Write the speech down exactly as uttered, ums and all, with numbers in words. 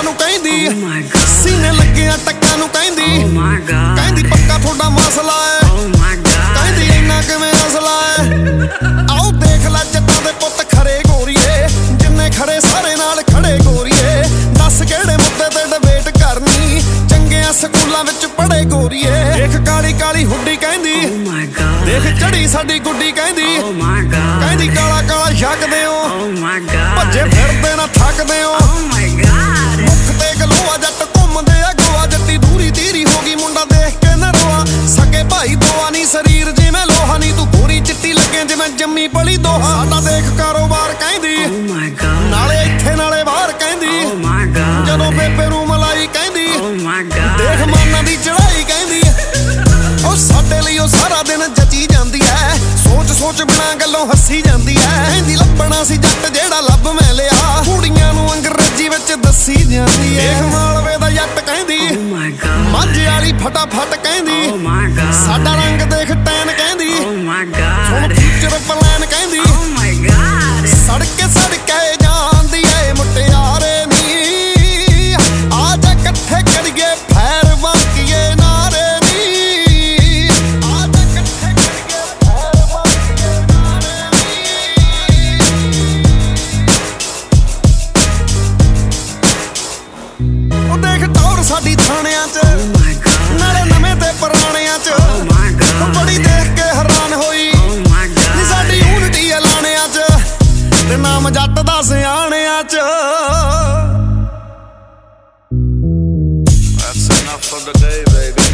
ਨੂੰ ਕਹਿੰਦੀ ਸੀਨੇ ਲੱਗਿਆ ਟੱਕਾਂ ਨੂੰ ਕਹਿੰਦੀ ਕਹਿੰਦੀ ਪੱਕਾ ਤੁਹਾਡਾ ਮਸਲਾ ਹੈ ਕਹਿੰਦੀ ਇੰਨਾ ਕਿਵੇਂ ਅਸਲਾ ਹੈ ਆਓ ਦੇਖ ਲੈ ਜੱਟਾਂ ਦੇ ਪੁੱਤ ਖਰੇ ਗੋਰੀਏ ਜਿੰਨੇ ਖੜੇ ਸਾਰੇ ਨਾਲ ਖੜੇ ਗੋਰੀਏ ਦੱਸ ਕਿਹੜੇ ਮੁੱਦੇ ਤੇ ਡਿਬੇਟ ਕਰਨੀ ਚੰਗਿਆਂ ਸਕੂਲਾਂ ਵਿੱਚ ਪੜ੍ਹੇ ਗੋਰੀਏ ਦੇਖ ਕਾਲੀ ਕਾਲੀ ਹੁੱਡੀ ਕਹਿੰਦੀ ਦੇਖ ਚੜੀ ਸਾਡੀ ਗੁੱਡੀ ਕਹਿੰਦੀ ਕਹਿੰਦੀ ਕਾਲਾ ਕਾਲਾ ਛਕਦੇ ਹੋ ਭੱਜੇ ਫਿਰਦੇ ਨਾ ਥੱਕਦੇ ਹੋ ਮੁੱਖ ਤੇ ਗਲੋਆ ਜੱਟ ਘੁੰਮਦੇ ਆ ਗੋਆ ਜੱਟੀ ਦੂਰੀ ਤੀਰੀ ਹੋ ਗਈ ਮੁੰਡਾ ਦੇਖ ਕੇ ਨਾ ਰੋਆ ਸਕੇ ਭਾਈ ਦੋਆ ਨੀ ਸਰੀਰ ਜਿਵੇਂ ਲੋਹਾ ਨੀ ਤੂੰ ਗੋਰੀ ਚਿੱਟੀ ਲੱਗੇ ਜਿਵੇਂ ਜੰਮੀ ਪਲੀ ਦੋਹਾ ਸਾਡਾ ਦੇਖ ਕਾਰੋਬਾਰ ਕਹਿੰਦੀ ਨਾਲੇ ਇੱਥੇ ਨਾਲੇ ਬਾਹਰ ਕਹਿੰਦੀ ਜਦੋਂ ਬੇਬੇ ਨੂੰ ਮਲਾਈ ਕਹਿੰਦੀ ਦੇਖ ਮਾਨਾਂ ਦੀ ਚੜਾਈ ਕਹਿੰਦੀ ਉਹ ਸਾਡੇ ਲਈ ਉਹ ਸਾਰਾ ਦਿਨ ਜਚੀ ਜਾਂਦੀ ਐ ਸੋਚ ਸੋਚ ਬਿਨਾ ਗੱਲੋਂ ਹੱਸੀ ਜਾਂਦੀ ਐ ਕਹਿੰਦੀ ਲੱਭਣਾ ਸੀ ਜੱਟ ਜਿਹੜਾ ਲੱਭ ਮੈਂ ਲਿਆ ਕੁੜੀਆਂ ਨੂੰ ਅੰਗਰੇਜ਼ੀ ਵਿੱਚ ਦੱਸੀ ਜਾਂਦੀ ਐ ਦੇਖ ਮਾਲਵੇ ਦਾ ਜੱਟ ਕਹਿੰਦੀ ਮਾਝੇ ਵਾਲੀ ਫਟਾਫਟ ਕਹਿੰਦੀ ਸਾਡਾ ਰੰਗ ਦੇਖ ਟੈਨ ਕਹਿੰਦੀ ਹੁਣ ਫਿਊਚਰ ਪਲਾਨ ਕਹਿੰਦੀ ਸੜਕੇ ਸੜਕੇ ਜਾਂਦੀ ਐ ਮੁਟਿਆਰੇ ਨੀ ਆ ਜਾ ਇਕੱਠੇ ਕਰੀਏ ਫੈਰ ਬਾਕੀਏ ਨਾਰੇ ਨੀ ਆ ਜਾ ਇਕੱਠੇ ਕਰੀਏ ਫੈਰ ਬਾਕੀਏ ਨਾਰੇ ਨੀ ਉਹ ਦੇਖ ਟੌਰ ਸਾਡੀ ਥਾਣਿਆਂ ਚ ਨਾਲੇ ਨਵੇਂ ਤੇ ਪੁਰਾਣਿਆਂ ਚ ਬੜੀ ਦੇਖ ਕੇ ਹੈਰਾਨ ਹੋਈ ਨੀ ਸਾਡੀ ਯੂਨਿਟੀ ਐਲਾਨਿਆਂ ਚ ਤੇ ਨਾਮ ਜੱਟ ਦਾ ਸਿਆਣਿਆਂ ਚ That's enough for the day, baby.